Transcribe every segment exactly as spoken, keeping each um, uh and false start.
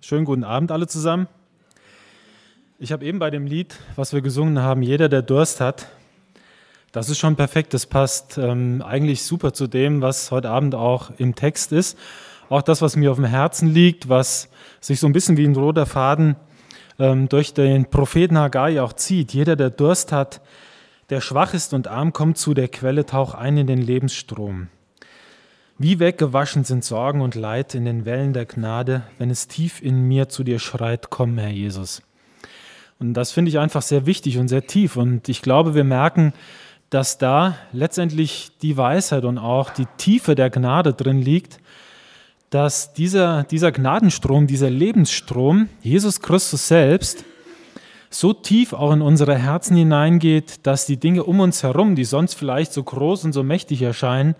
Schönen guten Abend alle zusammen. Ich habe eben bei dem Lied, was wir gesungen haben, Jeder, der Durst hat, das ist schon perfekt, das passt ähm, eigentlich super zu dem, was heute Abend auch im Text ist. Auch das, was mir auf dem Herzen liegt, was sich so ein bisschen wie ein roter Faden ähm, durch den Propheten Haggai auch zieht. Jeder, der Durst hat, der schwach ist und arm, kommt zu der Quelle, tauch ein in den Lebensstrom. Wie weggewaschen sind Sorgen und Leid in den Wellen der Gnade, wenn es tief in mir zu dir schreit, komm, Herr Jesus. Und das finde ich einfach sehr wichtig und sehr tief. Und ich glaube, wir merken, dass da letztendlich die Weisheit und auch die Tiefe der Gnade drin liegt, dass dieser, dieser Gnadenstrom, dieser Lebensstrom, Jesus Christus selbst, so tief auch in unsere Herzen hineingeht, dass die Dinge um uns herum, die sonst vielleicht so groß und so mächtig erscheinen,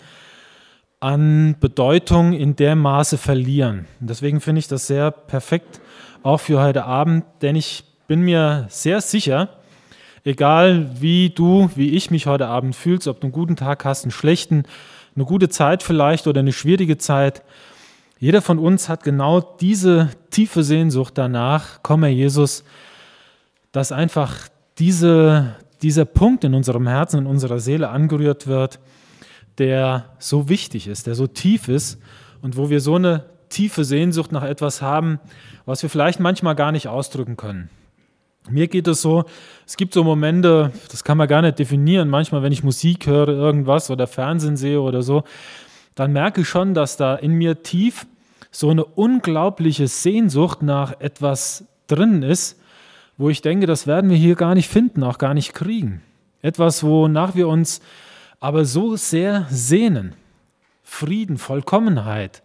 an Bedeutung in dem Maße verlieren. Und deswegen finde ich das sehr perfekt, auch für heute Abend, denn ich bin mir sehr sicher, egal wie du, wie ich mich heute Abend fühlst, ob du einen guten Tag hast, einen schlechten, eine gute Zeit vielleicht oder eine schwierige Zeit, jeder von uns hat genau diese tiefe Sehnsucht danach, komm Herr Jesus, dass einfach diese, dieser Punkt in unserem Herzen, in unserer Seele angerührt wird, der so wichtig ist, der so tief ist und wo wir so eine tiefe Sehnsucht nach etwas haben, was wir vielleicht manchmal gar nicht ausdrücken können. Mir geht es so, es gibt so Momente, das kann man gar nicht definieren, manchmal, wenn ich Musik höre, irgendwas oder Fernsehen sehe oder so, dann merke ich schon, dass da in mir tief so eine unglaubliche Sehnsucht nach etwas drin ist, wo ich denke, das werden wir hier gar nicht finden, auch gar nicht kriegen. Etwas, wonach wir uns aber so sehr sehnen. Frieden, Vollkommenheit,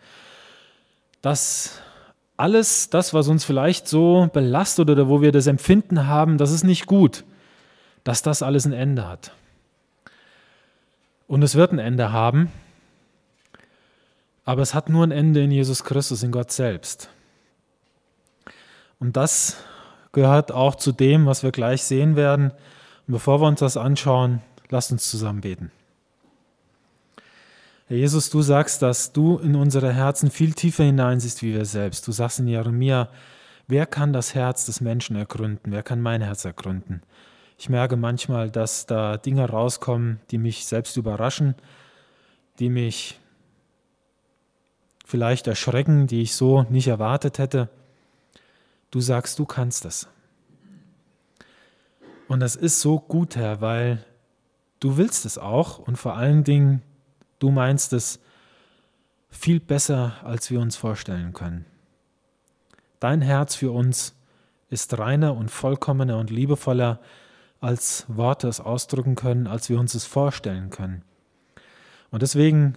dass alles das, was uns vielleicht so belastet oder wo wir das Empfinden haben, das ist nicht gut, dass das alles ein Ende hat. Und es wird ein Ende haben, aber es hat nur ein Ende in Jesus Christus, in Gott selbst. Und das gehört auch zu dem, was wir gleich sehen werden. Und bevor wir uns das anschauen, lasst uns zusammen beten. Herr Jesus, du sagst, dass du in unsere Herzen viel tiefer hineinsiehst, wie wir selbst. Du sagst in Jeremia, wer kann das Herz des Menschen ergründen? Wer kann mein Herz ergründen? Ich merke manchmal, dass da Dinge rauskommen, die mich selbst überraschen, die mich vielleicht erschrecken, die ich so nicht erwartet hätte. Du sagst, du kannst das. Und das ist so gut, Herr, weil du willst es auch und vor allen Dingen, du meinst es viel besser, als wir uns vorstellen können. Dein Herz für uns ist reiner und vollkommener und liebevoller, als Worte es ausdrücken können, als wir uns es vorstellen können. Und deswegen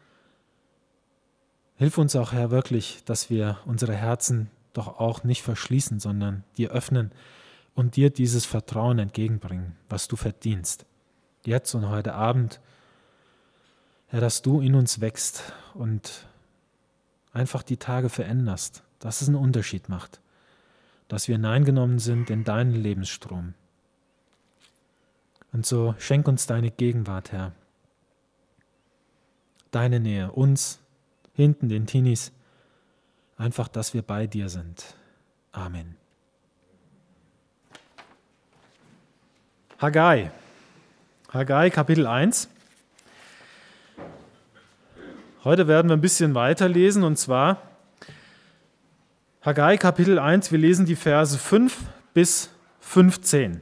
hilf uns auch, Herr, wirklich, dass wir unsere Herzen doch auch nicht verschließen, sondern dir öffnen und dir dieses Vertrauen entgegenbringen, was du verdienst. Jetzt und heute Abend, Herr, dass du in uns wächst und einfach die Tage veränderst, dass es einen Unterschied macht, dass wir hineingenommen sind in deinen Lebensstrom. Und so schenk uns deine Gegenwart, Herr, deine Nähe, uns, hinten den Teenies, einfach, dass wir bei dir sind. Amen. Haggai, Haggai Kapitel eins. Heute werden wir ein bisschen weiterlesen und zwar Haggai Kapitel eins, wir lesen die Verse fünf bis fünfzehn.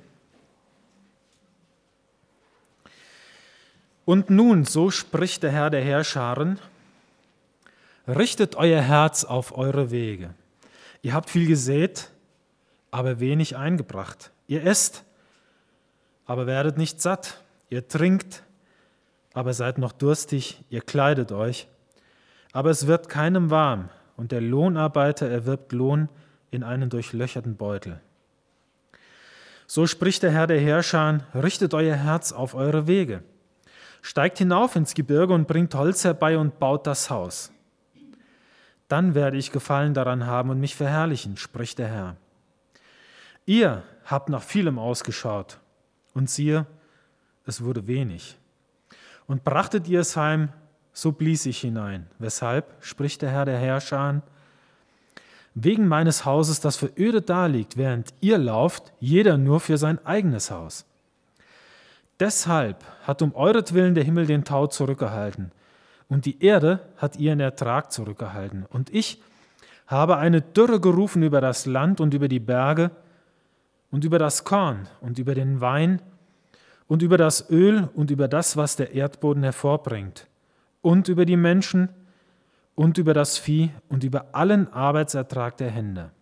Und nun, so spricht der Herr der Heerscharen, richtet euer Herz auf eure Wege. Ihr habt viel gesät, aber wenig eingebracht. Ihr esst, aber werdet nicht satt. Ihr trinkt, aber seid noch durstig. Ihr kleidet euch, aber es wird keinem warm. Und der Lohnarbeiter erwirbt Lohn in einen durchlöcherten Beutel. So spricht der Herr der Heerscharen, richtet euer Herz auf eure Wege. Steigt hinauf ins Gebirge und bringt Holz herbei und baut das Haus. Dann werde ich Gefallen daran haben und mich verherrlichen, spricht der Herr. Ihr habt nach vielem ausgeschaut, und siehe, es wurde wenig. Und brachtet ihr es heim, so blies ich hinein. Weshalb, spricht der Herr der Herrscher, wegen meines Hauses, das verödet daliegt, während ihr lauft, jeder nur für sein eigenes Haus. Deshalb hat um euretwillen der Himmel den Tau zurückgehalten und die Erde hat ihren Ertrag zurückgehalten. Und ich habe eine Dürre gerufen über das Land und über die Berge und über das Korn und über den Wein und über das Öl und über das, was der Erdboden hervorbringt und über die Menschen und über das Vieh und über allen Arbeitsertrag der Hände.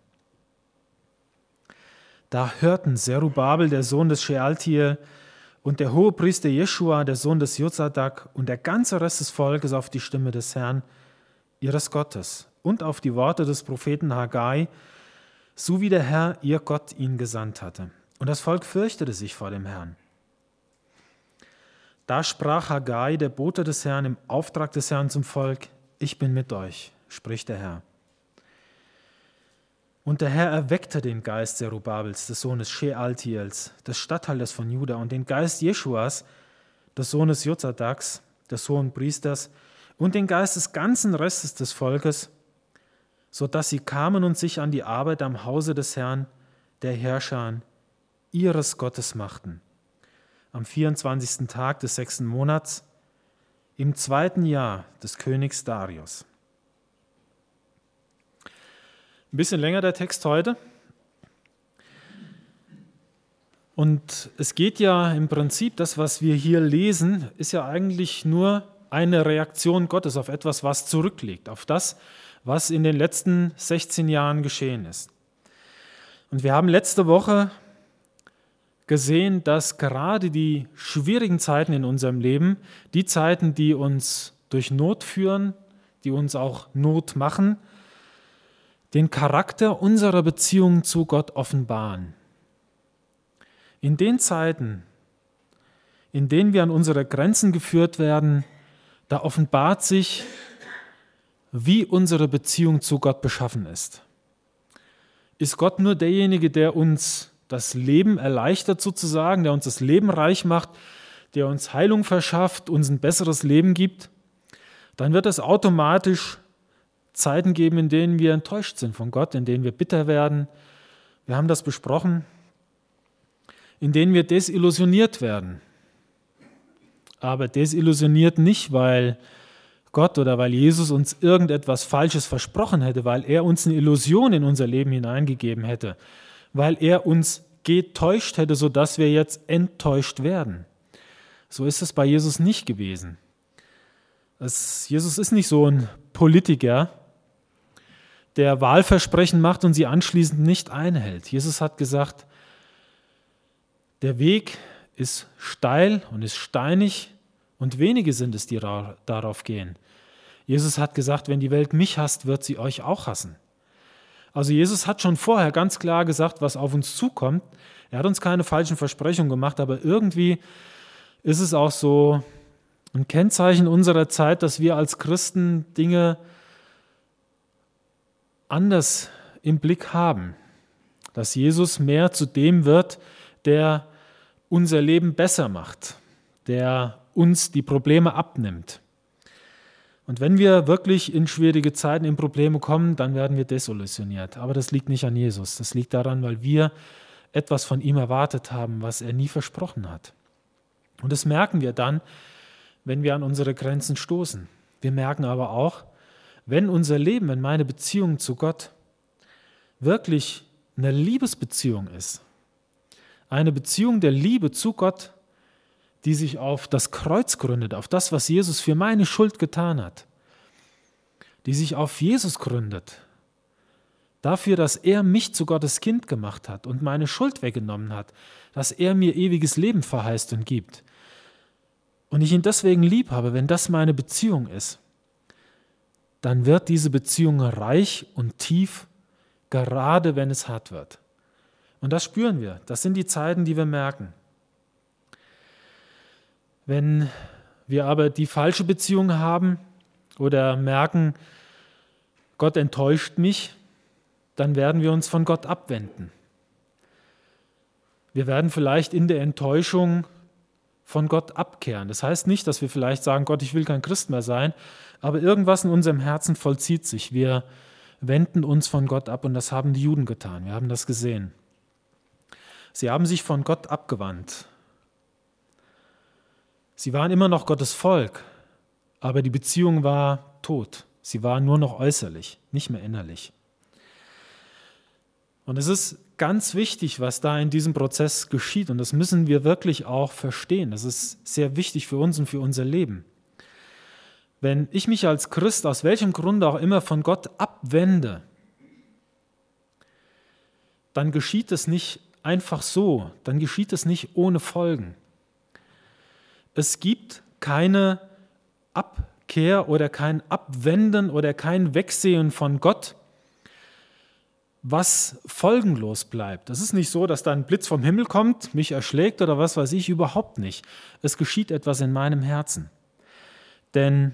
Da hörten Zerubabel, der Sohn des Shealtiel, und der Hohepriester Jeschua, der Sohn des Josadak, und der ganze Rest des Volkes auf die Stimme des Herrn, ihres Gottes, und auf die Worte des Propheten Haggai, so wie der Herr, ihr Gott, ihn gesandt hatte. Und das Volk fürchtete sich vor dem Herrn. Da sprach Haggai, der Bote des Herrn, im Auftrag des Herrn zum Volk: Ich bin mit euch, spricht der Herr. Und der Herr erweckte den Geist Zerubabels, des Sohnes Shealtiels, des Statthalters von Juda, und den Geist Jeschuas, des Sohnes Josadaks, des Hohenpriesters, und den Geist des ganzen Restes des Volkes, so dass sie kamen und sich an die Arbeit am Hause des Herrn, der Herrscher, ihres Gottes machten. Am vierundzwanzigsten Tag des sechsten Monats, im zweiten Jahr des Königs Darius. Ein bisschen länger der Text heute. Und es geht ja im Prinzip, das, was wir hier lesen, ist ja eigentlich nur eine Reaktion Gottes auf etwas, was zurückliegt, auf das, was in den letzten sechzehn Jahren geschehen ist. Und wir haben letzte Woche gesehen, dass gerade die schwierigen Zeiten in unserem Leben, die Zeiten, die uns durch Not führen, die uns auch Not machen, den Charakter unserer Beziehung zu Gott offenbaren. In den Zeiten, in denen wir an unsere Grenzen geführt werden, da offenbart sich, wie unsere Beziehung zu Gott beschaffen ist. Ist Gott nur derjenige, der uns das Leben erleichtert sozusagen, der uns das Leben reich macht, der uns Heilung verschafft, uns ein besseres Leben gibt, dann wird es automatisch Zeiten geben, in denen wir enttäuscht sind von Gott, in denen wir bitter werden. Wir haben das besprochen, in denen wir desillusioniert werden. Aber desillusioniert nicht, weil Gott oder weil Jesus uns irgendetwas Falsches versprochen hätte, weil er uns eine Illusion in unser Leben hineingegeben hätte, weil er uns getäuscht hätte, sodass wir jetzt enttäuscht werden. So ist es bei Jesus nicht gewesen. Es, Jesus ist nicht so ein Politiker, der Wahlversprechen macht und sie anschließend nicht einhält. Jesus hat gesagt, der Weg ist steil und ist steinig und wenige sind es, die darauf gehen. Jesus hat gesagt, wenn die Welt mich hasst, wird sie euch auch hassen. Also Jesus hat schon vorher ganz klar gesagt, was auf uns zukommt. Er hat uns keine falschen Versprechungen gemacht, aber irgendwie ist es auch so ein Kennzeichen unserer Zeit, dass wir als Christen Dinge anders im Blick haben. Dass Jesus mehr zu dem wird, der unser Leben besser macht, der uns die Probleme abnimmt. Und wenn wir wirklich in schwierige Zeiten, in Probleme kommen, dann werden wir desillusioniert. Aber das liegt nicht an Jesus. Das liegt daran, weil wir etwas von ihm erwartet haben, was er nie versprochen hat. Und das merken wir dann, wenn wir an unsere Grenzen stoßen. Wir merken aber auch, wenn unser Leben, wenn meine Beziehung zu Gott wirklich eine Liebesbeziehung ist, eine Beziehung der Liebe zu Gott, die sich auf das Kreuz gründet, auf das, was Jesus für meine Schuld getan hat, die sich auf Jesus gründet, dafür, dass er mich zu Gottes Kind gemacht hat und meine Schuld weggenommen hat, dass er mir ewiges Leben verheißt und gibt und ich ihn deswegen lieb habe, wenn das meine Beziehung ist, dann wird diese Beziehung reich und tief, gerade wenn es hart wird. Und das spüren wir, das sind die Zeiten, die wir merken. Wenn wir aber die falsche Beziehung haben oder merken, Gott enttäuscht mich, dann werden wir uns von Gott abwenden. Wir werden vielleicht in der Enttäuschung von Gott abkehren. Das heißt nicht, dass wir vielleicht sagen, Gott, ich will kein Christ mehr sein, aber irgendwas in unserem Herzen vollzieht sich. Wir wenden uns von Gott ab und das haben die Juden getan. Wir haben das gesehen. Sie haben sich von Gott abgewandt. Sie waren immer noch Gottes Volk, aber die Beziehung war tot. Sie war nur noch äußerlich, nicht mehr innerlich. Und es ist ganz wichtig, was da in diesem Prozess geschieht. Und das müssen wir wirklich auch verstehen. Das ist sehr wichtig für uns und für unser Leben. Wenn ich mich als Christ aus welchem Grunde auch immer von Gott abwende, dann geschieht es nicht einfach so, dann geschieht es nicht ohne Folgen. Es gibt keine Abkehr oder kein Abwenden oder kein Wegsehen von Gott, was folgenlos bleibt. Es ist nicht so, dass da ein Blitz vom Himmel kommt, mich erschlägt oder was weiß ich, überhaupt nicht. Es geschieht etwas in meinem Herzen. Denn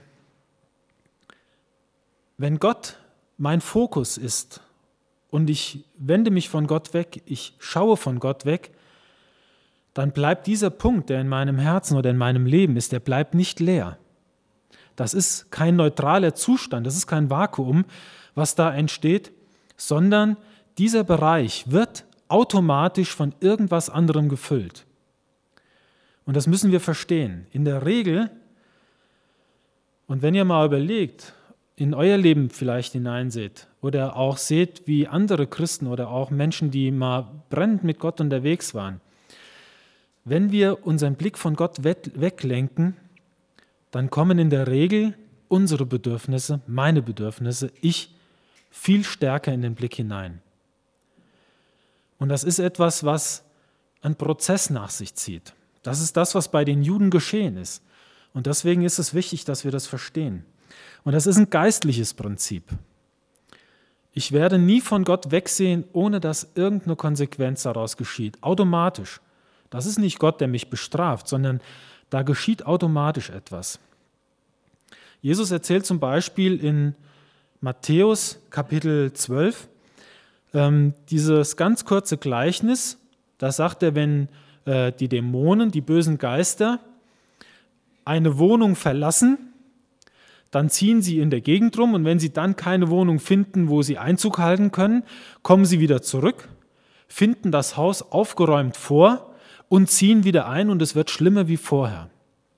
wenn Gott mein Fokus ist und ich wende mich von Gott weg, ich schaue von Gott weg, dann bleibt dieser Punkt, der in meinem Herzen oder in meinem Leben ist, der bleibt nicht leer. Das ist kein neutraler Zustand, das ist kein Vakuum, was da entsteht, sondern dieser Bereich wird automatisch von irgendwas anderem gefüllt. Und das müssen wir verstehen. In der Regel, und wenn ihr mal überlegt, in euer Leben vielleicht hineinseht oder auch seht, wie andere Christen oder auch Menschen, die mal brennend mit Gott unterwegs waren, wenn wir unseren Blick von Gott weglenken, dann kommen in der Regel unsere Bedürfnisse, meine Bedürfnisse, ich, viel stärker in den Blick hinein. Und das ist etwas, was einen Prozess nach sich zieht. Das ist das, was bei den Juden geschehen ist. Und deswegen ist es wichtig, dass wir das verstehen. Und das ist ein geistliches Prinzip. Ich werde nie von Gott wegsehen, ohne dass irgendeine Konsequenz daraus geschieht. Automatisch. Das ist nicht Gott, der mich bestraft, sondern da geschieht automatisch etwas. Jesus erzählt zum Beispiel in Matthäus Kapitel zwölf, ähm, dieses ganz kurze Gleichnis, da sagt er, wenn äh, die Dämonen, die bösen Geister, eine Wohnung verlassen, dann ziehen sie in der Gegend rum und wenn sie dann keine Wohnung finden, wo sie Einzug halten können, kommen sie wieder zurück, finden das Haus aufgeräumt vor und ziehen wieder ein und es wird schlimmer wie vorher.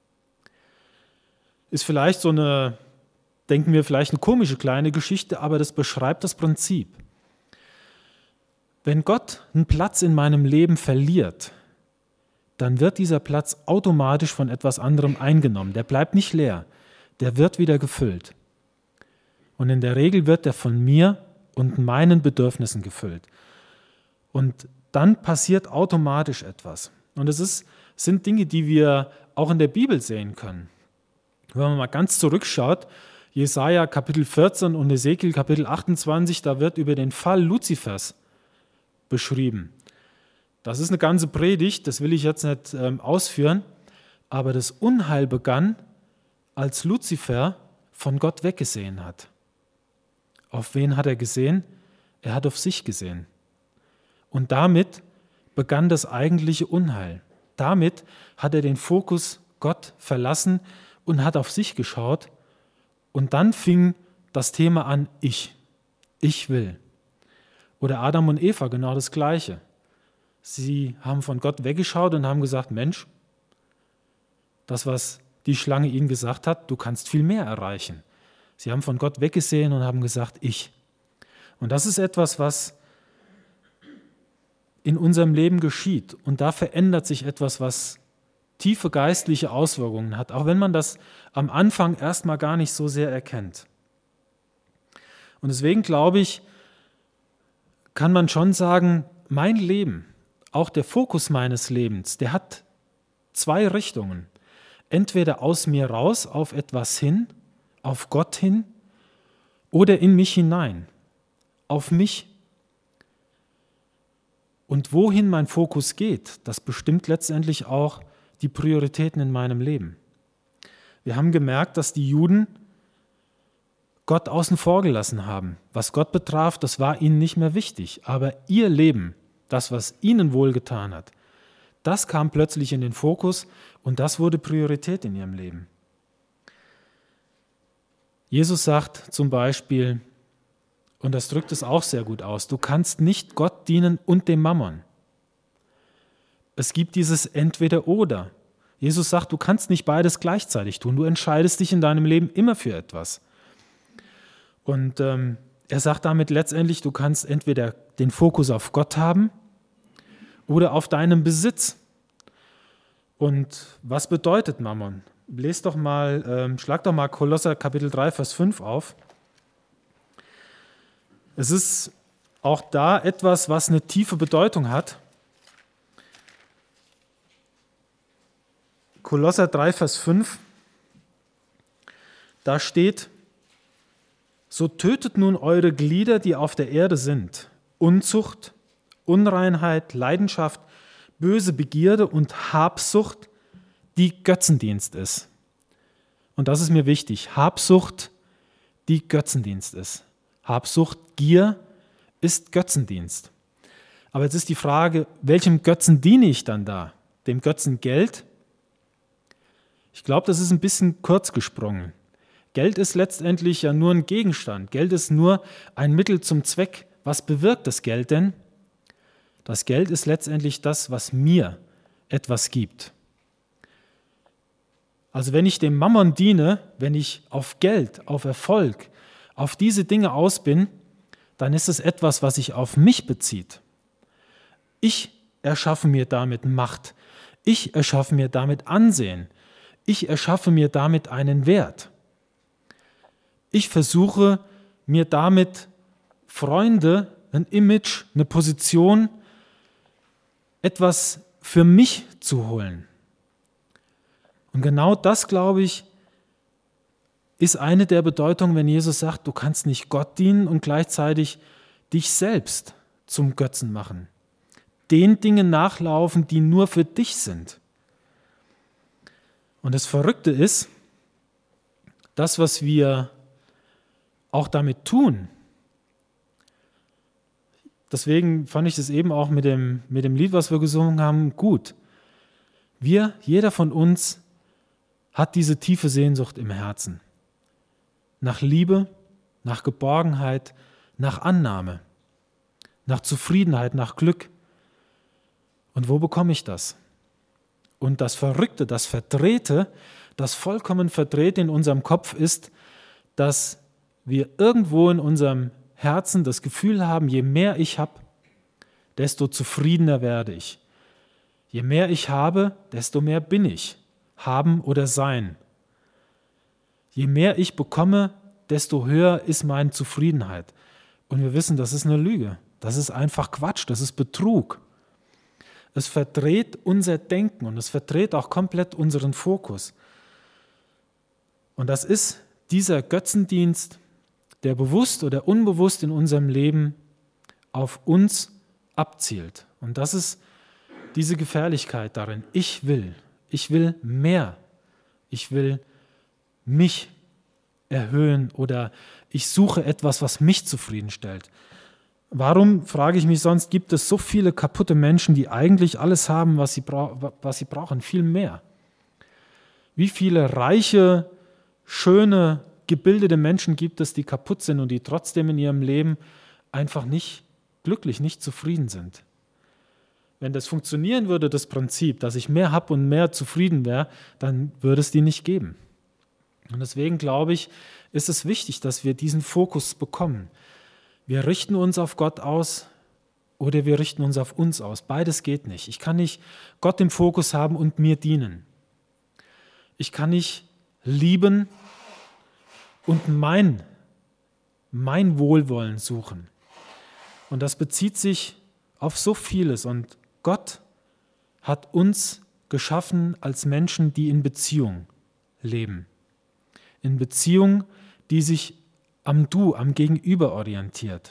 Ist vielleicht so eine, denken wir vielleicht eine komische kleine Geschichte, aber das beschreibt das Prinzip. Wenn Gott einen Platz in meinem Leben verliert, dann wird dieser Platz automatisch von etwas anderem eingenommen. Der bleibt nicht leer, der wird wieder gefüllt. Und in der Regel wird er von mir und meinen Bedürfnissen gefüllt. Und dann passiert automatisch etwas. Und es ist, sind Dinge, die wir auch in der Bibel sehen können. Wenn man mal ganz zurückschaut, Jesaja Kapitel vierzehn und Ezekiel Kapitel achtundzwanzig, da wird über den Fall Luzifers beschrieben. Das ist eine ganze Predigt, das will ich jetzt nicht ähm, ausführen, aber das Unheil begann, als Luzifer von Gott weggesehen hat. Auf wen hat er gesehen? Er hat auf sich gesehen. Und damit begann das eigentliche Unheil. Damit hat er den Fokus Gott verlassen und hat auf sich geschaut. Und dann fing das Thema an, ich. Ich will. Oder Adam und Eva, genau das Gleiche. Sie haben von Gott weggeschaut und haben gesagt, Mensch, das, was die Schlange ihnen gesagt hat, du kannst viel mehr erreichen. Sie haben von Gott weggesehen und haben gesagt, ich. Und das ist etwas, was in unserem Leben geschieht. Und da verändert sich etwas, was tiefe geistliche Auswirkungen hat, auch wenn man das am Anfang erstmal gar nicht so sehr erkennt. Und deswegen glaube ich, kann man schon sagen, mein Leben, auch der Fokus meines Lebens, der hat zwei Richtungen. Entweder aus mir raus auf etwas hin, auf Gott hin, oder in mich hinein, auf mich. Und wohin mein Fokus geht, das bestimmt letztendlich auch die Prioritäten in meinem Leben. Wir haben gemerkt, dass die Juden Gott außen vor gelassen haben. Was Gott betraf, das war ihnen nicht mehr wichtig. Aber ihr Leben, das, was ihnen wohlgetan hat, das kam plötzlich in den Fokus und das wurde Priorität in ihrem Leben. Jesus sagt zum Beispiel, Und das drückt es auch sehr gut aus. Du kannst nicht Gott dienen und dem Mammon. Es gibt dieses Entweder-Oder. Jesus sagt, du kannst nicht beides gleichzeitig tun. Du entscheidest dich in deinem Leben immer für etwas. Und ähm, er sagt damit letztendlich, du kannst entweder den Fokus auf Gott haben oder auf deinem Besitz. Und was bedeutet Mammon? Lest doch mal, ähm, schlag doch mal Kolosser Kapitel drei, Vers fünf auf. Es ist auch da etwas, was eine tiefe Bedeutung hat. Kolosser drei, Vers fünf, da steht, so tötet nun eure Glieder, die auf der Erde sind, Unzucht, Unreinheit, Leidenschaft, böse Begierde und Habsucht, die Götzendienst ist. Und das ist mir wichtig, Habsucht, die Götzendienst ist. Habsucht, Gier ist Götzendienst. Aber jetzt ist die Frage, welchem Götzen diene ich dann da? Dem Götzen Geld? Ich glaube, das ist ein bisschen kurz gesprungen. Geld ist letztendlich ja nur ein Gegenstand. Geld ist nur ein Mittel zum Zweck. Was bewirkt das Geld denn? Das Geld ist letztendlich das, was mir etwas gibt. Also wenn ich dem Mammon diene, wenn ich auf Geld, auf Erfolg, auf diese Dinge aus bin, dann ist es etwas, was sich auf mich bezieht. Ich erschaffe mir damit Macht. Ich erschaffe mir damit Ansehen. Ich erschaffe mir damit einen Wert. Ich versuche mir damit Freunde, ein Image, eine Position, etwas für mich zu holen. Und genau das, glaube ich, ist eine der Bedeutungen, wenn Jesus sagt, du kannst nicht Gott dienen und gleichzeitig dich selbst zum Götzen machen. Den Dingen nachlaufen, die nur für dich sind. Und das Verrückte ist, das, was wir auch damit tun, deswegen fand ich das eben auch mit dem, mit dem Lied, was wir gesungen haben, gut. Wir, jeder von uns, hat diese tiefe Sehnsucht im Herzen. Nach Liebe, nach Geborgenheit, nach Annahme, nach Zufriedenheit, nach Glück. Und wo bekomme ich das? Und das Verrückte, das Verdrehte, das vollkommen Verdrehte in unserem Kopf ist, dass wir irgendwo in unserem Herzen das Gefühl haben, je mehr ich habe, desto zufriedener werde ich. Je mehr ich habe, desto mehr bin ich. Haben oder sein. Je mehr ich bekomme, desto höher ist meine Zufriedenheit. Und wir wissen, das ist eine Lüge. Das ist einfach Quatsch, das ist Betrug. Es verdreht unser Denken und es verdreht auch komplett unseren Fokus. Und das ist dieser Götzendienst, der bewusst oder unbewusst in unserem Leben auf uns abzielt. Und das ist diese Gefährlichkeit darin. Ich will, ich will mehr. Ich will mich erhöhen oder ich suche etwas, was mich zufriedenstellt. Warum, frage ich mich sonst, gibt es so viele kaputte Menschen, die eigentlich alles haben, was sie, bra- was sie brauchen, viel mehr? Wie viele reiche, schöne, gebildete Menschen gibt es, die kaputt sind und die trotzdem in ihrem Leben einfach nicht glücklich, nicht zufrieden sind? Wenn das funktionieren würde, das Prinzip, dass ich mehr habe und mehr zufrieden wäre, dann würde es die nicht geben. Und deswegen glaube ich, ist es wichtig, dass wir diesen Fokus bekommen. Wir richten uns auf Gott aus oder wir richten uns auf uns aus. Beides geht nicht. Ich kann nicht Gott im Fokus haben und mir dienen. Ich kann nicht lieben und mein, mein Wohlwollen suchen. Und das bezieht sich auf so vieles. Und Gott hat uns geschaffen als Menschen, die in Beziehung leben. In Beziehung, die sich am Du, am Gegenüber orientiert.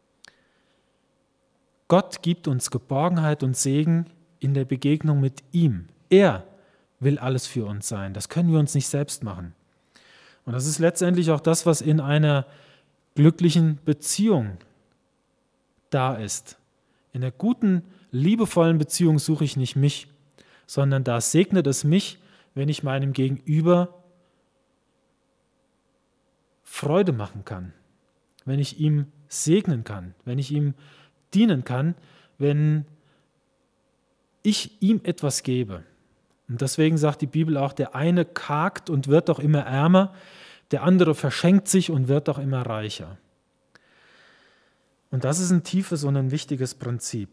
Gott gibt uns Geborgenheit und Segen in der Begegnung mit ihm. Er will alles für uns sein. Das können wir uns nicht selbst machen. Und das ist letztendlich auch das, was in einer glücklichen Beziehung da ist. In einer guten, liebevollen Beziehung suche ich nicht mich, sondern da segnet es mich, wenn ich meinem Gegenüber Freude machen kann. wenn ich ihm segnen kann, wenn ich ihm dienen kann, wenn ich ihm etwas gebe. Und deswegen sagt die Bibel auch, der eine kargt und wird doch immer ärmer, der andere verschenkt sich und wird doch immer reicher. Und das ist ein tiefes und ein wichtiges Prinzip.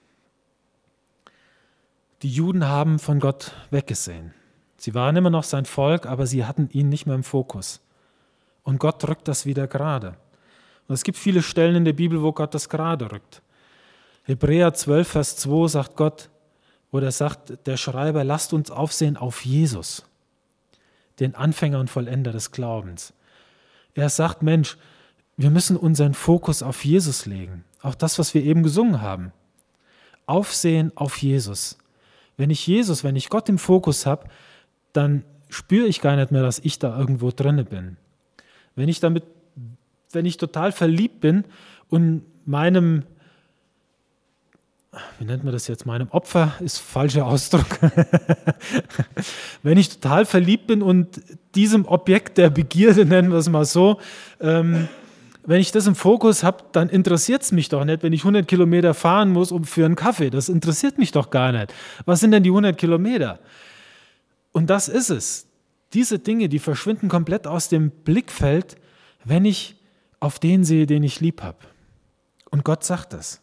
Die Juden haben von Gott weggesehen. Sie waren immer noch sein Volk, aber sie hatten ihn nicht mehr im Fokus. Und Gott rückt das wieder gerade. Und es gibt viele Stellen in der Bibel, wo Gott das gerade rückt. Hebräer zwölf, Vers zwei sagt Gott, oder sagt der Schreiber, lasst uns aufsehen auf Jesus, den Anfänger und Vollender des Glaubens. Er sagt, Mensch, wir müssen unseren Fokus auf Jesus legen. Auch das, was wir eben gesungen haben. Aufsehen auf Jesus. Wenn ich Jesus, wenn ich Gott im Fokus habe, dann spüre ich gar nicht mehr, dass ich da irgendwo drinne bin. Wenn ich damit, wenn ich total verliebt bin und meinem, wie nennt man das jetzt, meinem Opfer ist falscher Ausdruck. Wenn ich total verliebt bin und diesem Objekt der Begierde, nennen wir es mal so, ähm, wenn ich das im Fokus habe, dann interessiert es mich doch nicht, wenn ich hundert Kilometer fahren muss um für einen Kaffee. Das interessiert mich doch gar nicht. Was sind denn die hundert Kilometer? Und das ist es. Diese Dinge, die verschwinden komplett aus dem Blickfeld, wenn ich auf den sehe, den ich lieb habe. Und Gott sagt es.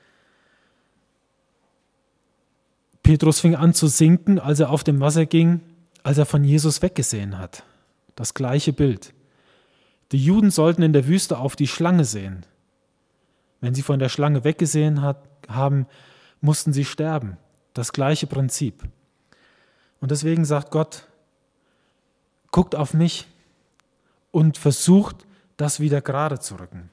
Petrus fing an zu sinken, als er auf dem Wasser ging, als er von Jesus weggesehen hat. Das gleiche Bild. Die Juden sollten in der Wüste auf die Schlange sehen. Wenn sie von der Schlange weggesehen hat, haben, mussten sie sterben. Das gleiche Prinzip. Und deswegen sagt Gott, guckt auf mich und versucht, das wieder gerade zu rücken.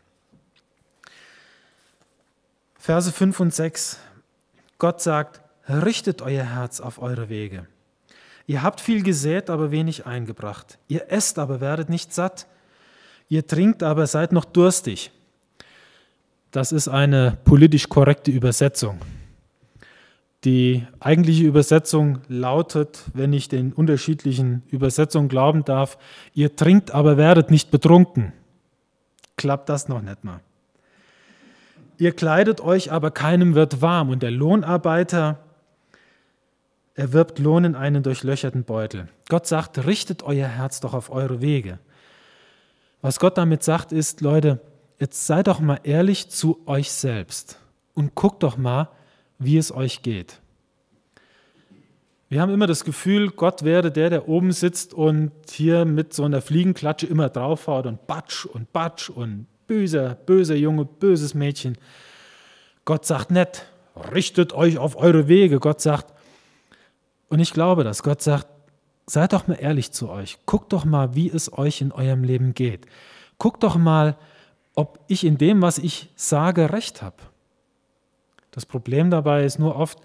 Verse fünf und sechs. Gott sagt, richtet euer Herz auf eure Wege. Ihr habt viel gesät, aber wenig eingebracht. Ihr esst, aber werdet nicht satt. Ihr trinkt, aber seid noch durstig. Das ist eine politisch korrekte Übersetzung. Die eigentliche Übersetzung lautet, wenn ich den unterschiedlichen Übersetzungen glauben darf, ihr trinkt, aber werdet nicht betrunken. Klappt das noch nicht mal. Ihr kleidet euch, aber keinem wird warm. Und der Lohnarbeiter erwirbt Lohn in einen durchlöcherten Beutel. Gott sagt, richtet euer Herz doch auf eure Wege. Was Gott damit sagt, ist, Leute, jetzt seid doch mal ehrlich zu euch selbst und guckt doch mal, wie es euch geht. Wir haben immer das Gefühl, Gott wäre der, der oben sitzt und hier mit so einer Fliegenklatsche immer draufhaut und batsch und batsch und böser, böser Junge, böses Mädchen. Gott sagt nicht, richtet euch auf eure Wege. Gott sagt, und ich glaube das, Gott sagt, seid doch mal ehrlich zu euch. Guckt doch mal, wie es euch in eurem Leben geht. Guckt doch mal, ob ich in dem, was ich sage, recht habe. Das Problem dabei ist nur oft,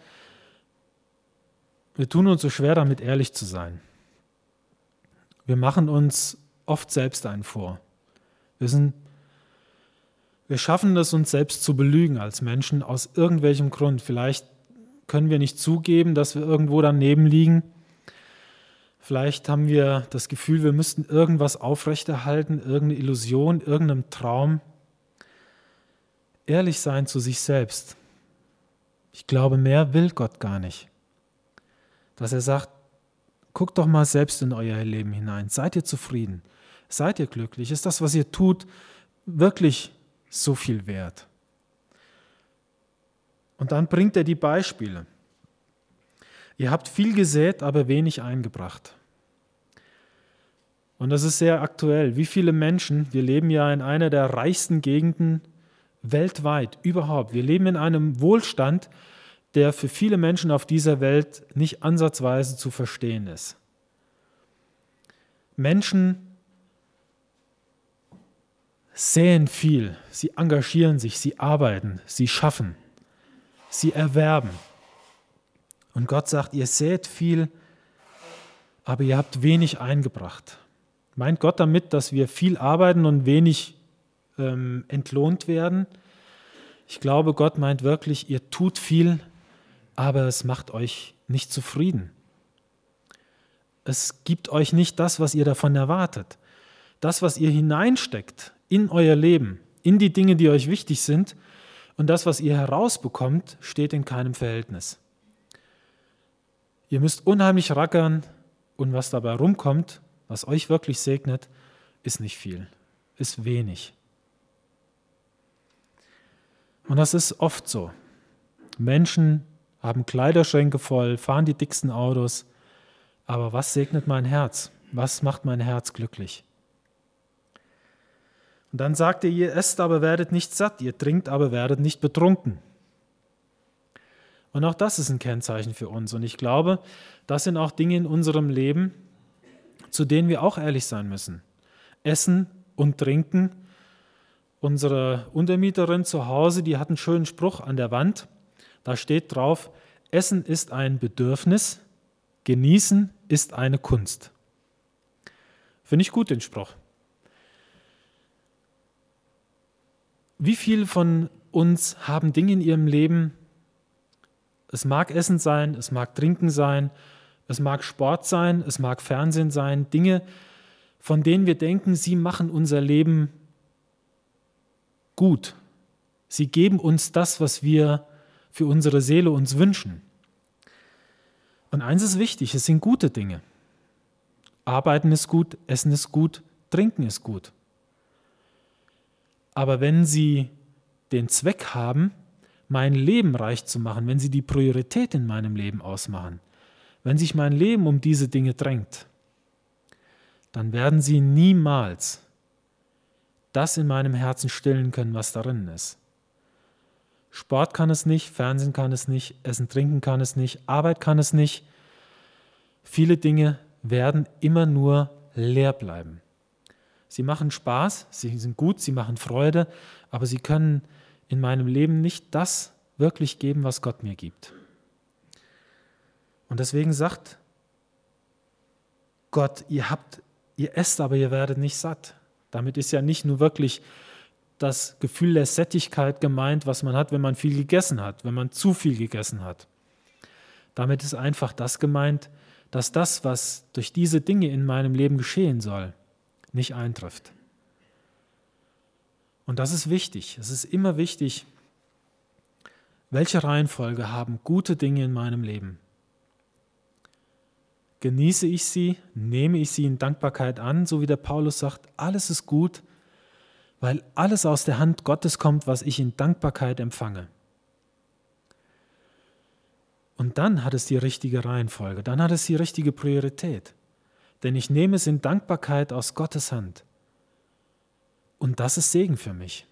wir tun uns so schwer damit, ehrlich zu sein. Wir machen uns oft selbst einen vor. Wir sind, wir schaffen es, uns selbst zu belügen als Menschen aus irgendwelchem Grund. Vielleicht können wir nicht zugeben, dass wir irgendwo daneben liegen. Vielleicht haben wir das Gefühl, wir müssten irgendwas aufrechterhalten, irgendeine Illusion, irgendeinem Traum. Ehrlich sein zu sich selbst. Ich glaube, mehr will Gott gar nicht. Dass er sagt, guckt doch mal selbst in euer Leben hinein. Seid ihr zufrieden? Seid ihr glücklich? Ist das, was ihr tut, wirklich so viel wert? Und dann bringt er die Beispiele. Ihr habt viel gesät, aber wenig eingebracht. Und das ist sehr aktuell. Wie viele Menschen, wir leben ja in einer der reichsten Gegenden weltweit überhaupt. Wir leben in einem Wohlstand, der für viele Menschen auf dieser Welt nicht ansatzweise zu verstehen ist. Menschen säen viel, sie engagieren sich, sie arbeiten, sie schaffen, sie erwerben. Und Gott sagt, ihr sät viel, aber ihr habt wenig eingebracht. Meint Gott damit, dass wir viel arbeiten und wenig ähm, entlohnt werden? Ich glaube, Gott meint wirklich, ihr tut viel, aber es macht euch nicht zufrieden. Es gibt euch nicht das, was ihr davon erwartet. Das, was ihr hineinsteckt in euer Leben, in die Dinge, die euch wichtig sind, und das, was ihr herausbekommt, steht in keinem Verhältnis. Ihr müsst unheimlich rackern und was dabei rumkommt, was euch wirklich segnet, ist nicht viel, ist wenig. Und das ist oft so. Menschen haben Kleiderschränke voll, fahren die dicksten Autos, aber was segnet mein Herz? Was macht mein Herz glücklich? Und dann sagt er, ihr esst, aber werdet nicht satt, ihr trinkt, aber werdet nicht betrunken. Und auch das ist ein Kennzeichen für uns. Und ich glaube, das sind auch Dinge in unserem Leben, zu denen wir auch ehrlich sein müssen. Essen und trinken. Unsere Untermieterin zu Hause, die hat einen schönen Spruch an der Wand. Da steht drauf, Essen ist ein Bedürfnis, Genießen ist eine Kunst. Finde ich gut, den Spruch. Wie viele von uns haben Dinge in ihrem Leben, es mag Essen sein, es mag Trinken sein, es mag Sport sein, es mag Fernsehen sein, Dinge, von denen wir denken, sie machen unser Leben gut. Sie geben uns das, was wir für unsere Seele uns wünschen. Und eins ist wichtig, es sind gute Dinge. Arbeiten ist gut, Essen ist gut, Trinken ist gut. Aber wenn sie den Zweck haben, mein Leben reich zu machen, wenn sie die Priorität in meinem Leben ausmachen, wenn sich mein Leben um diese Dinge drängt, dann werden sie niemals das in meinem Herzen stillen können, was darin ist. Sport kann es nicht, Fernsehen kann es nicht, Essen, Trinken kann es nicht, Arbeit kann es nicht. Viele Dinge werden immer nur leer bleiben. Sie machen Spaß, sie sind gut, sie machen Freude, aber sie können in meinem Leben nicht das wirklich geben, was Gott mir gibt. Und deswegen sagt Gott, ihr habt, ihr esst, aber ihr werdet nicht satt. Damit ist ja nicht nur wirklich das Gefühl der Sättigkeit gemeint, was man hat, wenn man viel gegessen hat, wenn man zu viel gegessen hat. Damit ist einfach das gemeint, dass das, was durch diese Dinge in meinem Leben geschehen soll, nicht eintrifft. Und das ist wichtig. Es ist immer wichtig, welche Reihenfolge haben gute Dinge in meinem Leben? Genieße ich sie, nehme ich sie in Dankbarkeit an, so wie der Paulus sagt, alles ist gut, weil alles aus der Hand Gottes kommt, was ich in Dankbarkeit empfange. Und dann hat es die richtige Reihenfolge, dann hat es die richtige Priorität. Denn ich nehme es in Dankbarkeit aus Gottes Hand. Und das ist Segen für mich.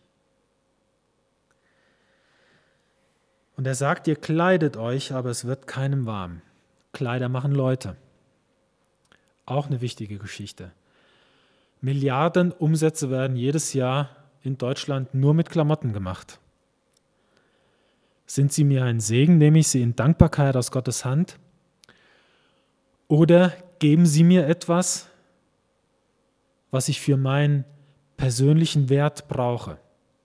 Und er sagt, ihr kleidet euch, aber es wird keinem warm. Kleider machen Leute. Auch eine wichtige Geschichte. Milliarden Umsätze werden jedes Jahr in Deutschland nur mit Klamotten gemacht. Sind sie mir ein Segen, nehme ich sie in Dankbarkeit aus Gottes Hand? Oder geben sie mir etwas, was ich für meinen persönlichen Wert brauche?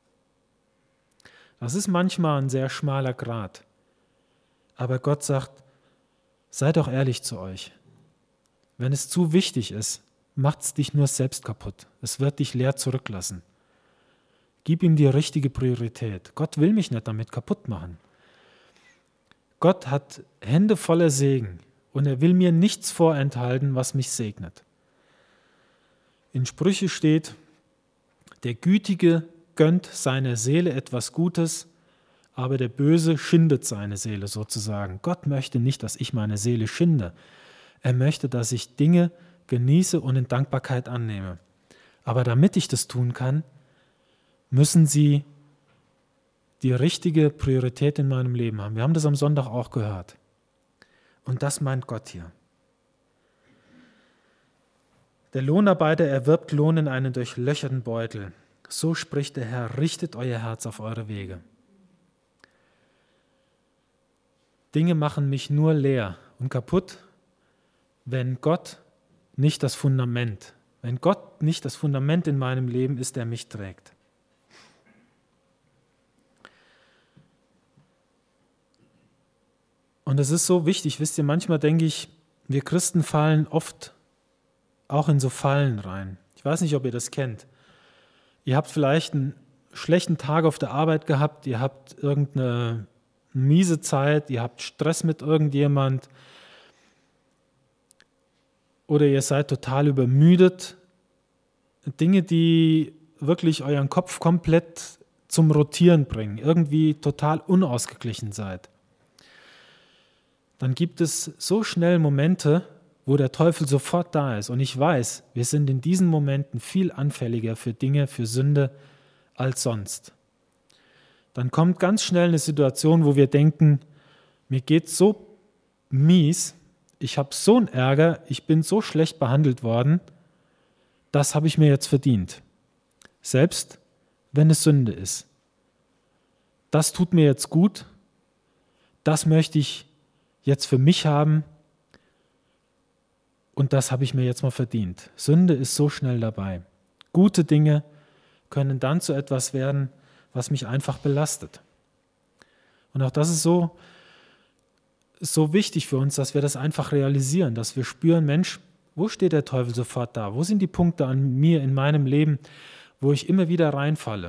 Das ist manchmal ein sehr schmaler Grat. Aber Gott sagt, seid doch ehrlich zu euch. Wenn es zu wichtig ist, macht es dich nur selbst kaputt. Es wird dich leer zurücklassen. Gib ihm die richtige Priorität. Gott will mich nicht damit kaputt machen. Gott hat Hände voller Segen und er will mir nichts vorenthalten, was mich segnet. In Sprüche steht, der Gütige gönnt seiner Seele etwas Gutes, aber der Böse schindet seine Seele sozusagen. Gott möchte nicht, dass ich meine Seele schinde. Er möchte, dass ich Dinge genieße und in Dankbarkeit annehme. Aber damit ich das tun kann, müssen sie die richtige Priorität in meinem Leben haben. Wir haben das am Sonntag auch gehört. Und das meint Gott hier. Der Lohnarbeiter erwirbt Lohn in einen durchlöcherten Beutel. So spricht der Herr, richtet euer Herz auf eure Wege. Dinge machen mich nur leer und kaputt, wenn Gott nicht das Fundament, wenn Gott nicht das Fundament in meinem Leben ist, der mich trägt. Und es ist so wichtig, wisst ihr, manchmal denke ich, wir Christen fallen oft auch in so Fallen rein. Ich weiß nicht, ob ihr das kennt. Ihr habt vielleicht einen schlechten Tag auf der Arbeit gehabt, ihr habt irgendeine miese Zeit, ihr habt Stress mit irgendjemand oder ihr seid total übermüdet. Dinge, die wirklich euren Kopf komplett zum Rotieren bringen, irgendwie total unausgeglichen seid. Dann gibt es so schnell Momente, wo der Teufel sofort da ist. Und ich weiß, wir sind in diesen Momenten viel anfälliger für Dinge, für Sünde als sonst. Dann kommt ganz schnell eine Situation, wo wir denken, mir geht es so mies, ich habe so einen Ärger, ich bin so schlecht behandelt worden, das habe ich mir jetzt verdient. Selbst wenn es Sünde ist. Das tut mir jetzt gut, das möchte ich jetzt für mich haben und das habe ich mir jetzt mal verdient. Sünde ist so schnell dabei. Gute Dinge können dann zu etwas werden, was mich einfach belastet. Und auch das ist so, so wichtig für uns, dass wir das einfach realisieren, dass wir spüren, Mensch, wo steht der Teufel sofort da? Wo sind die Punkte an mir in meinem Leben, wo ich immer wieder reinfalle?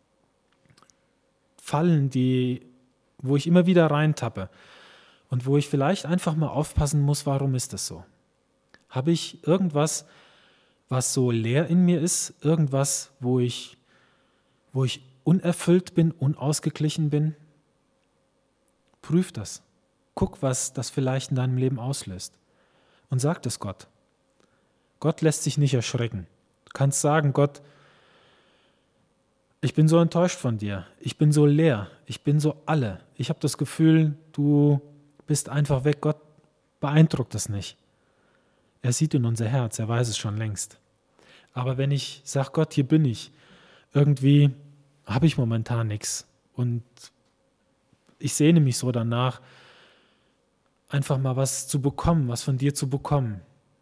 Fallen, die, wo ich immer wieder reintappe und wo ich vielleicht einfach mal aufpassen muss, warum ist das so? Habe ich irgendwas, was so leer in mir ist, irgendwas, wo ich, wo ich unerfüllt bin, unausgeglichen bin? Prüf das. Guck, was das vielleicht in deinem Leben auslöst. Und sag es Gott. Gott lässt sich nicht erschrecken. Du kannst sagen, Gott, ich bin so enttäuscht von dir. Ich bin so leer. Ich bin so alle. Ich habe das Gefühl, du bist einfach weg. Gott beeindruckt das nicht. Er sieht in unser Herz. Er weiß es schon längst. Aber wenn ich sage, Gott, hier bin ich, irgendwie habe ich momentan nichts. Und ich sehne mich so danach, einfach mal was zu bekommen, was von dir zu bekommen.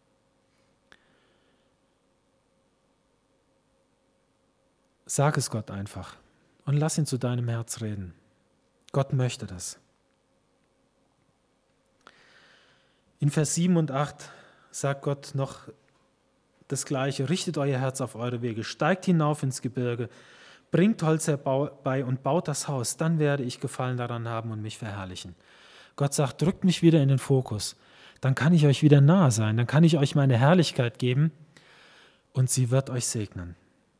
Sag es Gott einfach und lass ihn zu deinem Herz reden. Gott möchte das. In Vers sieben und acht sagt Gott noch das Gleiche. Richtet euer Herz auf eure Wege, steigt hinauf ins Gebirge, bringt Holz herbei und baut das Haus, dann werde ich Gefallen daran haben und mich verherrlichen. Gott sagt, drückt mich wieder in den Fokus, dann kann ich euch wieder nahe sein, dann kann ich euch meine Herrlichkeit geben und sie wird euch segnen.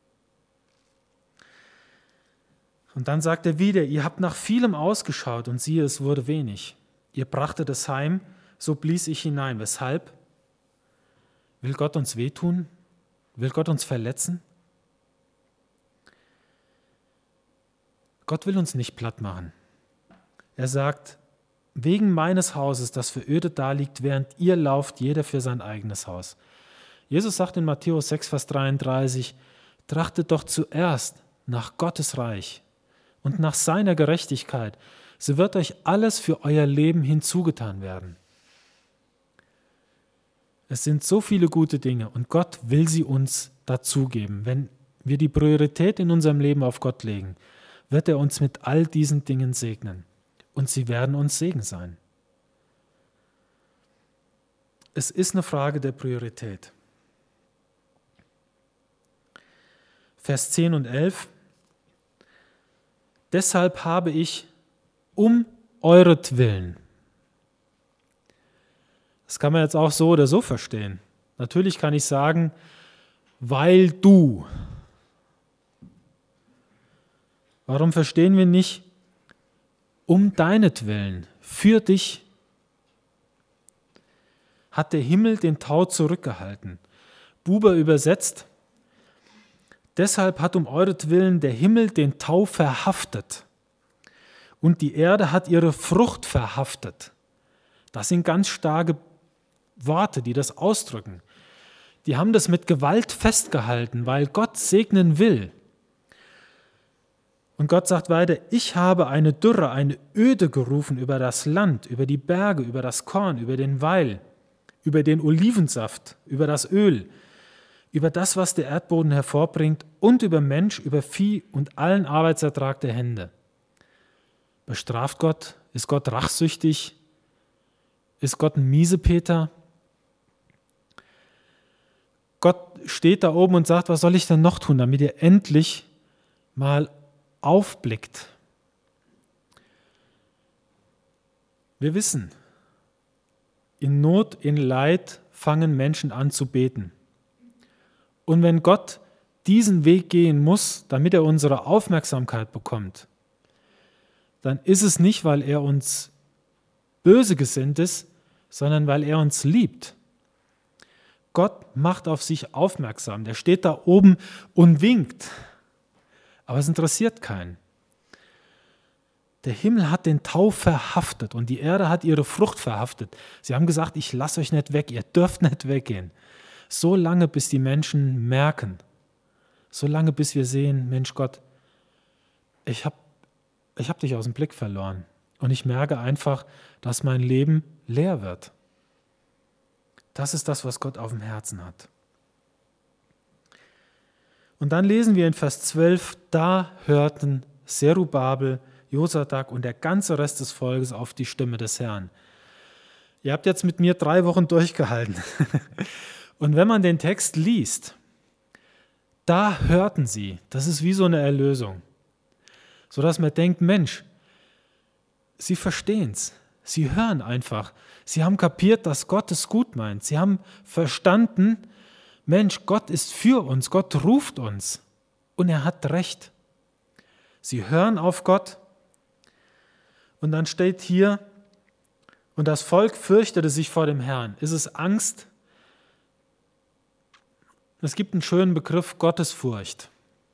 Und dann sagt er wieder, ihr habt nach vielem ausgeschaut und siehe, es wurde wenig. Ihr brachtet es heim, so blies ich hinein. Weshalb? Will Gott uns wehtun? Will Gott uns verletzen? Gott will uns nicht platt machen. Er sagt, wegen meines Hauses, das verödet daliegt, während ihr lauft, jeder für sein eigenes Haus. Jesus sagt in Matthäus sechs, Vers dreiunddreißig, trachtet doch zuerst nach Gottes Reich und nach seiner Gerechtigkeit, so wird euch alles für euer Leben hinzugetan werden. Es sind so viele gute Dinge und Gott will sie uns dazugeben. Wenn wir die Priorität in unserem Leben auf Gott legen, wird er uns mit all diesen Dingen segnen und sie werden uns Segen sein. Es ist eine Frage der Priorität. Vers zehn und elf. Deshalb habe ich um euretwillen. Das kann man jetzt auch so oder so verstehen. Natürlich kann ich sagen, weil du. Warum verstehen wir nicht um deinetwillen, für dich hat der Himmel den Tau zurückgehalten. Buber übersetzt, deshalb hat um euretwillen der Himmel den Tau verhaftet und die Erde hat ihre Frucht verhaftet. Das sind ganz starke Worte, die das ausdrücken. Die haben das mit Gewalt festgehalten, weil Gott segnen will. Und Gott sagt weiter, ich habe eine Dürre, eine Öde gerufen über das Land, über die Berge, über das Korn, über den Weil, über den Olivensaft, über das Öl, über das, was der Erdboden hervorbringt und über Mensch, über Vieh und allen Arbeitsertrag der Hände. Bestraft Gott? Ist Gott rachsüchtig? Ist Gott ein Miesepeter? Gott steht da oben und sagt, was soll ich denn noch tun, damit ihr endlich mal aufblickt. Wir wissen, in Not, in Leid fangen Menschen an zu beten. Und wenn Gott diesen Weg gehen muss, damit er unsere Aufmerksamkeit bekommt, dann ist es nicht, weil er uns böse gesinnt ist, sondern weil er uns liebt. Gott macht auf sich aufmerksam. Der steht da oben und winkt. Aber es interessiert keinen. Der Himmel hat den Tau verhaftet und die Erde hat ihre Frucht verhaftet. Sie haben gesagt, ich lasse euch nicht weg, ihr dürft nicht weggehen. So lange, bis die Menschen merken, so lange, bis wir sehen, Mensch Gott, ich habe ich hab dich aus dem Blick verloren. Und ich merke einfach, dass mein Leben leer wird. Das ist das, was Gott auf dem Herzen hat. Und dann lesen wir in Vers zwölf, da hörten Zerubabel, Josadak und der ganze Rest des Volkes auf die Stimme des Herrn. Ihr habt jetzt mit mir drei Wochen durchgehalten. Und wenn man den Text liest, da hörten sie, das ist wie so eine Erlösung, sodass man denkt, Mensch, sie verstehen es, sie hören einfach, sie haben kapiert, dass Gott es gut meint, sie haben verstanden, Mensch, Gott ist für uns, Gott ruft uns und er hat Recht. Sie hören auf Gott und dann steht hier, und das Volk fürchtete sich vor dem Herrn. Ist es Angst? Es gibt einen schönen Begriff, Gottesfurcht.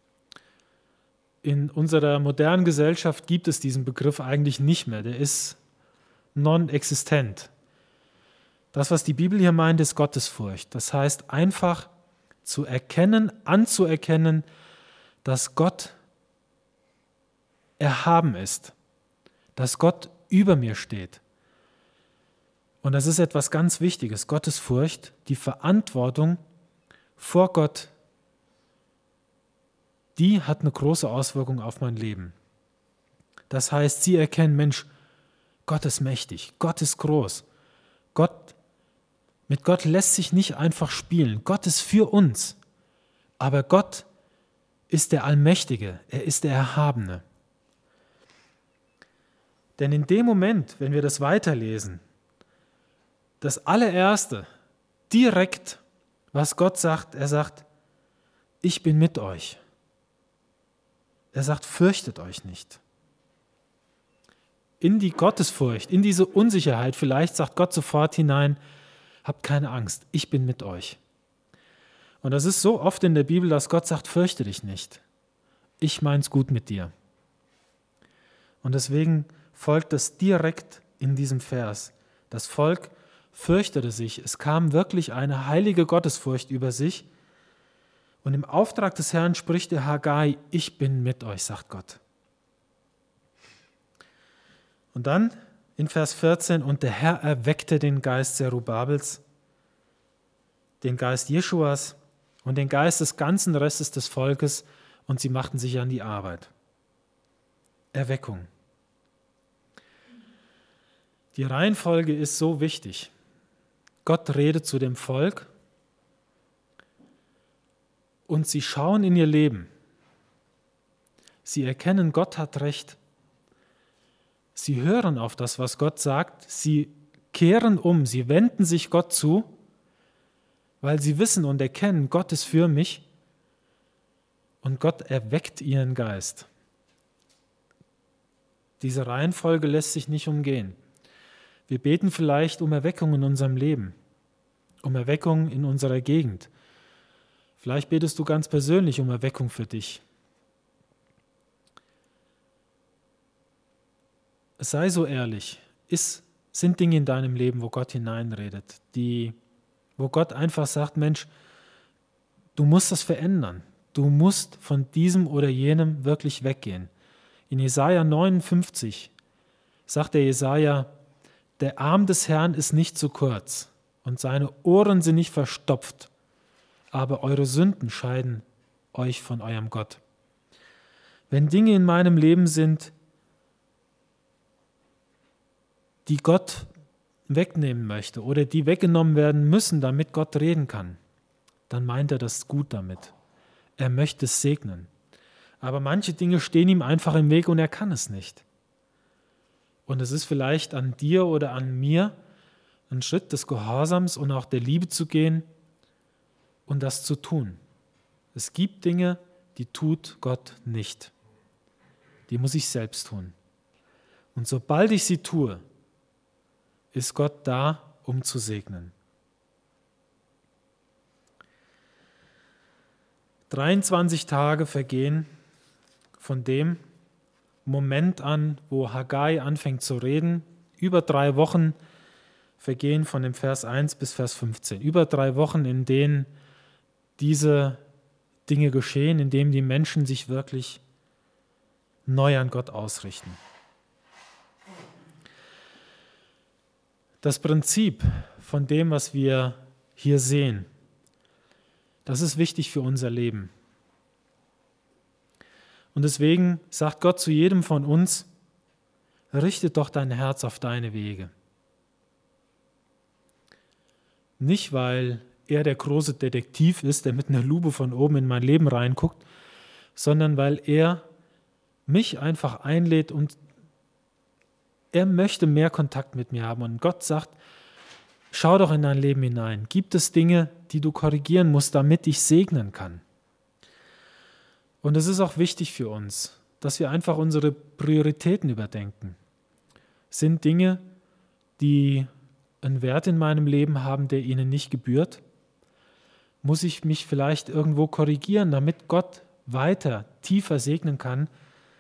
In unserer modernen Gesellschaft gibt es diesen Begriff eigentlich nicht mehr. Der ist non-existent. Das, was die Bibel hier meint, ist Gottesfurcht. Das heißt, einfach zu erkennen, anzuerkennen, dass Gott erhaben ist, dass Gott über mir steht. Und das ist etwas ganz Wichtiges, Gottesfurcht, die Verantwortung vor Gott, die hat eine große Auswirkung auf mein Leben. Das heißt, sie erkennen, Mensch, Gott ist mächtig, Gott ist groß. Gott, mit Gott lässt sich nicht einfach spielen. Gott ist für uns. Aber Gott ist der Allmächtige, er ist der Erhabene. Denn in dem Moment, wenn wir das weiterlesen, das allererste, direkt, was Gott sagt, er sagt, ich bin mit euch. Er sagt, fürchtet euch nicht. In die Gottesfurcht, in diese Unsicherheit, vielleicht sagt Gott sofort hinein, habt keine Angst, ich bin mit euch. Und das ist so oft in der Bibel, dass Gott sagt, fürchte dich nicht. Ich mein's gut mit dir. Und deswegen folgt es direkt in diesem Vers. Das Volk fürchtete sich. Es kam wirklich eine heilige Gottesfurcht über sich. Und im Auftrag des Herrn spricht der Haggai, ich bin mit euch, sagt Gott. Und dann in Vers vierzehn, und der Herr erweckte den Geist Zerubabels, den Geist Jeschuas und den Geist des ganzen Restes des Volkes, und sie machten sich an die Arbeit. Erweckung. Die Reihenfolge ist so wichtig. Gott redet zu dem Volk und sie schauen in ihr Leben. Sie erkennen, Gott hat Recht. Sie hören auf das, was Gott sagt. Sie kehren um, sie wenden sich Gott zu, weil sie wissen und erkennen, Gott ist für mich und Gott erweckt ihren Geist. Diese Reihenfolge lässt sich nicht umgehen. Wir beten vielleicht um Erweckung in unserem Leben, um Erweckung in unserer Gegend. Vielleicht betest du ganz persönlich um Erweckung für dich. Sei so ehrlich, ist, sind Dinge in deinem Leben, wo Gott hineinredet, die, wo Gott einfach sagt, Mensch, du musst das verändern. Du musst von diesem oder jenem wirklich weggehen. In Jesaja neunundfünfzig sagt der Jesaja, der Arm des Herrn ist nicht zu kurz und seine Ohren sind nicht verstopft, aber eure Sünden scheiden euch von eurem Gott. Wenn Dinge in meinem Leben sind, die Gott wegnehmen möchte oder die weggenommen werden müssen, damit Gott reden kann, dann meint er das gut damit. Er möchte es segnen. Aber manche Dinge stehen ihm einfach im Weg und er kann es nicht. Und es ist vielleicht an dir oder an mir, einen Schritt des Gehorsams und auch der Liebe zu gehen und das zu tun. Es gibt Dinge, die tut Gott nicht. Die muss ich selbst tun. Und sobald ich sie tue, ist Gott da, um zu segnen. dreiundzwanzig Tage vergehen von dem Moment an, wo Haggai anfängt zu reden. Über drei Wochen vergehen von dem Vers eins bis Vers fünfzehn. Über drei Wochen, in denen diese Dinge geschehen, in denen die Menschen sich wirklich neu an Gott ausrichten. Das Prinzip von dem, was wir hier sehen, das ist wichtig für unser Leben. Und deswegen sagt Gott zu jedem von uns, richte doch dein Herz auf deine Wege. Nicht, weil er der große Detektiv ist, der mit einer Lupe von oben in mein Leben reinguckt, sondern weil er mich einfach einlädt und er möchte mehr Kontakt mit mir haben. Und Gott sagt, schau doch in dein Leben hinein. Gibt es Dinge, die du korrigieren musst, damit ich segnen kann? Und es ist auch wichtig für uns, dass wir einfach unsere Prioritäten überdenken. Sind Dinge, die einen Wert in meinem Leben haben, der ihnen nicht gebührt? Muss ich mich vielleicht irgendwo korrigieren, damit Gott weiter, tiefer segnen kann?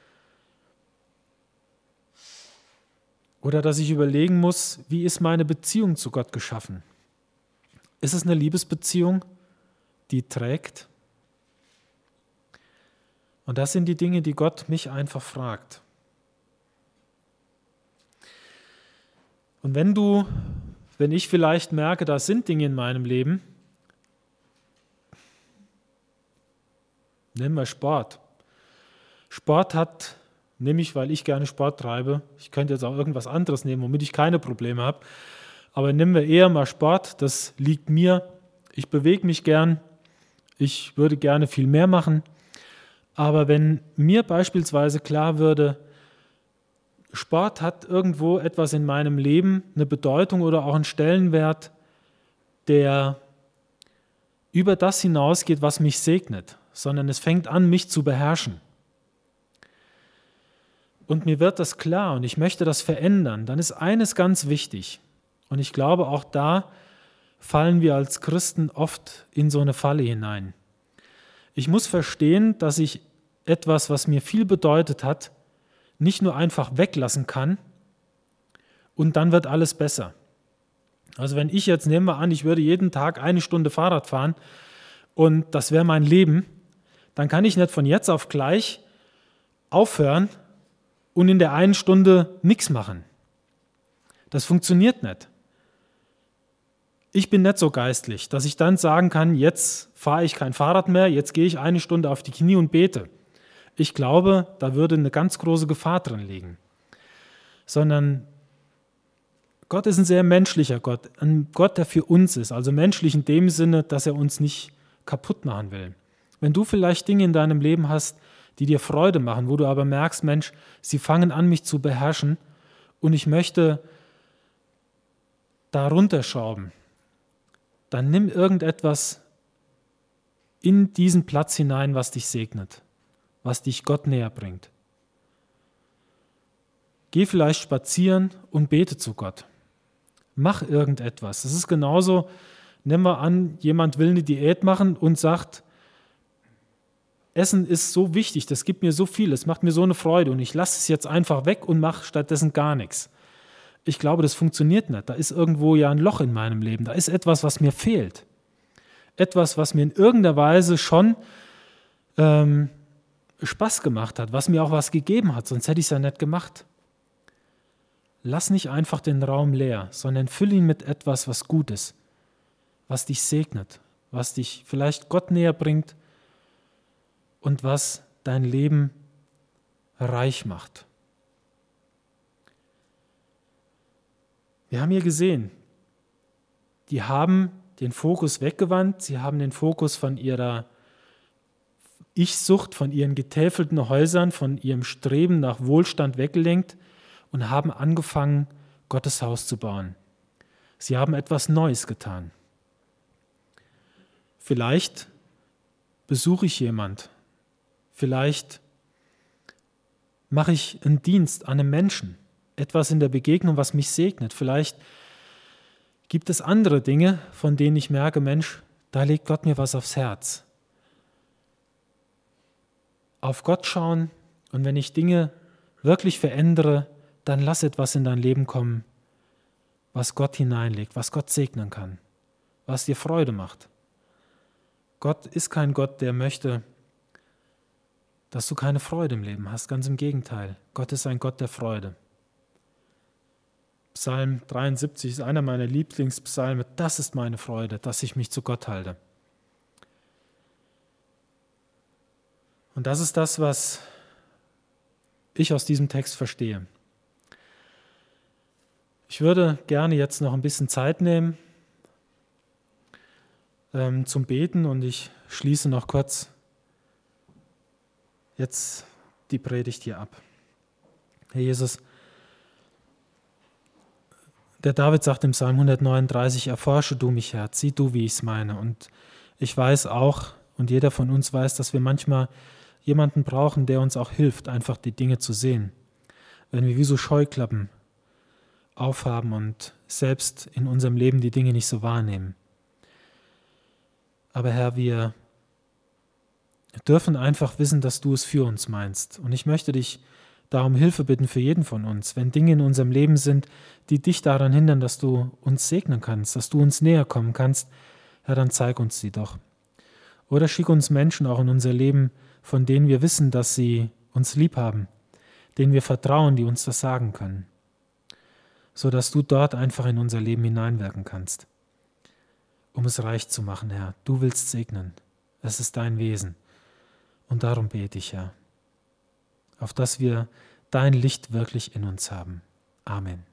Oder dass ich überlegen muss, wie ist meine Beziehung zu Gott geschaffen? Ist es eine Liebesbeziehung, die trägt? Und das sind die Dinge, die Gott mich einfach fragt. Und wenn du, wenn ich vielleicht merke, da sind Dinge in meinem Leben, nehmen wir Sport. Sport hat, nehme ich, weil ich gerne Sport treibe, ich könnte jetzt auch irgendwas anderes nehmen, womit ich keine Probleme habe, aber nehmen wir eher mal Sport, das liegt mir, ich bewege mich gern, ich würde gerne viel mehr machen, aber wenn mir beispielsweise klar würde, Sport hat irgendwo etwas in meinem Leben, eine Bedeutung oder auch einen Stellenwert, der über das hinausgeht, was mich segnet, sondern es fängt an, mich zu beherrschen. Und mir wird das klar und ich möchte das verändern, dann ist eines ganz wichtig. Und ich glaube, auch da fallen wir als Christen oft in so eine Falle hinein. Ich muss verstehen, dass ich etwas, was mir viel bedeutet hat, nicht nur einfach weglassen kann und dann wird alles besser. Also wenn ich jetzt, nehmen wir an, ich würde jeden Tag eine Stunde Fahrrad fahren und das wäre mein Leben, dann kann ich nicht von jetzt auf gleich aufhören und in der einen Stunde nichts machen. Das funktioniert nicht. Ich bin nicht so geistlich, dass ich dann sagen kann, jetzt fahre ich kein Fahrrad mehr, jetzt gehe ich eine Stunde auf die Knie und bete. Ich glaube, da würde eine ganz große Gefahr drin liegen. Sondern Gott ist ein sehr menschlicher Gott, ein Gott, der für uns ist, also menschlich in dem Sinne, dass er uns nicht kaputt machen will. Wenn du vielleicht Dinge in deinem Leben hast, die dir Freude machen, wo du aber merkst, Mensch, sie fangen an, mich zu beherrschen und ich möchte da runterschrauben, dann nimm irgendetwas in diesen Platz hinein, was dich segnet, was dich Gott näher bringt. Geh vielleicht spazieren und bete zu Gott. Mach irgendetwas. Das ist genauso, nehmen wir an, jemand will eine Diät machen und sagt, Essen ist so wichtig, das gibt mir so viel, es macht mir so eine Freude und ich lasse es jetzt einfach weg und mache stattdessen gar nichts. Ich glaube, das funktioniert nicht. Da ist irgendwo ja ein Loch in meinem Leben. Da ist etwas, was mir fehlt. Etwas, was mir in irgendeiner Weise schon ähm, Spaß gemacht hat, was mir auch was gegeben hat, sonst hätte ich es ja nicht gemacht. Lass nicht einfach den Raum leer, sondern füll ihn mit etwas, was gut ist, was dich segnet, was dich vielleicht Gott näher bringt und was dein Leben reich macht. Wir haben hier gesehen, die haben den Fokus weggewandt, sie haben den Fokus von ihrer Ich-Sucht von ihren getäfelten Häusern, von ihrem Streben nach Wohlstand weggelenkt und haben angefangen, Gottes Haus zu bauen. Sie haben etwas Neues getan. Vielleicht besuche ich jemand, vielleicht mache ich einen Dienst an einem Menschen, etwas in der Begegnung, was mich segnet. Vielleicht gibt es andere Dinge, von denen ich merke, Mensch, da legt Gott mir was aufs Herz. Auf Gott schauen und wenn ich Dinge wirklich verändere, dann lass etwas in dein Leben kommen, was Gott hineinlegt, was Gott segnen kann, was dir Freude macht. Gott ist kein Gott, der möchte, dass du keine Freude im Leben hast, ganz im Gegenteil. Gott ist ein Gott der Freude. Psalm dreiundsiebzig ist einer meiner Lieblingspsalme. Das ist meine Freude, dass ich mich zu Gott halte. Und das ist das, was ich aus diesem Text verstehe. Ich würde gerne jetzt noch ein bisschen Zeit nehmen ähm, zum Beten und ich schließe noch kurz jetzt die Predigt hier ab. Herr Jesus, der David sagt im Psalm hundertneununddreißig, erforsche du mich, Herr, sieh du, wie ich es meine. Und ich weiß auch, und jeder von uns weiß, dass wir manchmal jemanden brauchen, der uns auch hilft, einfach die Dinge zu sehen. Wenn wir wie so Scheuklappen aufhaben und selbst in unserem Leben die Dinge nicht so wahrnehmen. Aber Herr, wir dürfen einfach wissen, dass du es für uns meinst. Und ich möchte dich darum Hilfe bitten für jeden von uns. Wenn Dinge in unserem Leben sind, die dich daran hindern, dass du uns segnen kannst, dass du uns näher kommen kannst, Herr, dann zeig uns sie doch. Oder schick uns Menschen auch in unser Leben, von denen wir wissen, dass sie uns lieb haben, denen wir vertrauen, die uns das sagen können, sodass du dort einfach in unser Leben hineinwirken kannst, um es reich zu machen, Herr. Du willst segnen. Es ist dein Wesen. Und darum bete ich, Herr, auf dass wir dein Licht wirklich in uns haben. Amen.